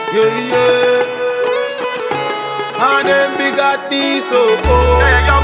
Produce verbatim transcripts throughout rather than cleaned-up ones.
Yeah, yeah. And then we got this, oh, oh.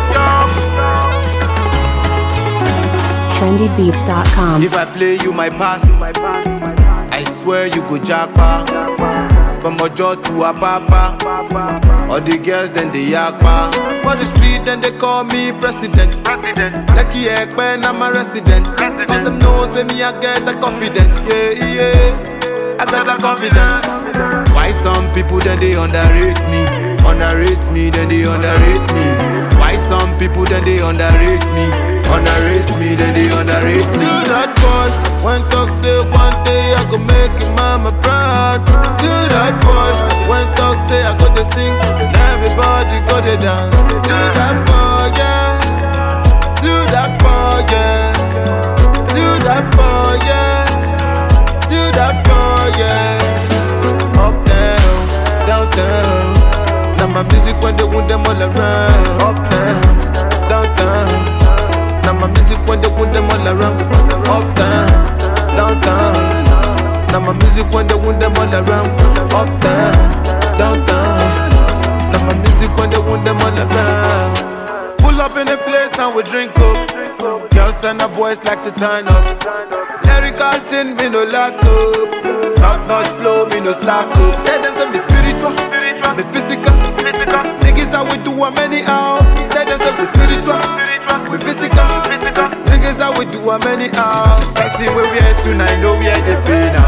trendy beats dot com. If I play you my past, I swear you go jackpot. From Ojo to Apapa, all the girls then they yakpa. For the street then they call me president. Lucky Ekpen, I'm a resident. Cause them know say me I get the confidence. Yeah, yeah, I got the confidence. Why some people then they underrate me? Underrate me, then they underrate me. Why some people then they underrate me? Underrate me, then they underrate me. Still that boy, when talk say one day I go make your mama proud. Still that boy, when talk say I go to sing, and everybody go to dance. Still that boy, yeah. Still that boy, yeah. Still that boy, yeah. Still that boy, yeah. Up down, down down. Now my music when they want them all around. Up down, down down. Now my music when they want them all around. Up down, down down. Now my music when they want them all around. Up down, down down. Now my music when they want them all around. Pull up in the place and we drink up. Girls and the boys like to turn up. Lyrical thing, me no lack up. Top notch flow, me no slack up. Let them say me spiritual, me physical. Sing is how we do them anyhow. Let them say we spiritual, we physical. Sing is how we do them anyhow. I see where we are soon, I know we are the pay now.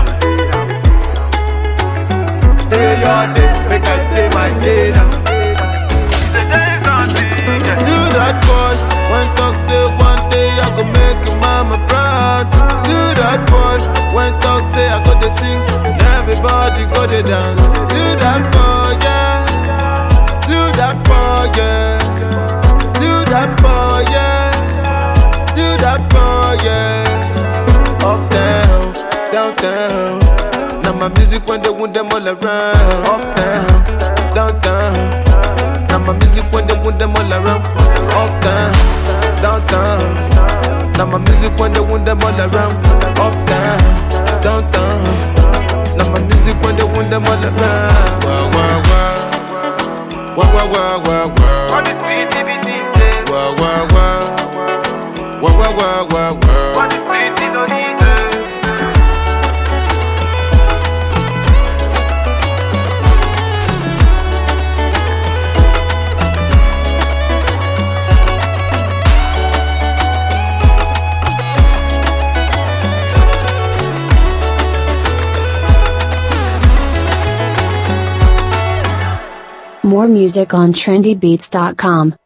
Day your day, make I day my day now. Still that boy, when talk say one day I go make your mama proud. Still that boy, when talk say I go to sing, and everybody go to dance. Still that boy, yeah. Still that boy, yeah. Still that boy, yeah. Still that boy, yeah. Up down, down down. Now my music when they want them all around. Up down, down down. Now my music when they want them all around. Up down, down down. Now my music when they want them all around. Up down, down down. Now my music when they want them all around. Wow, wow, wow. Wow, wow, wow, wow, wow. On the creativity say. Wow, wow, wow. Wow, wow, wow, wow, wow. On the street is no easy. More music on trendy beats dot com.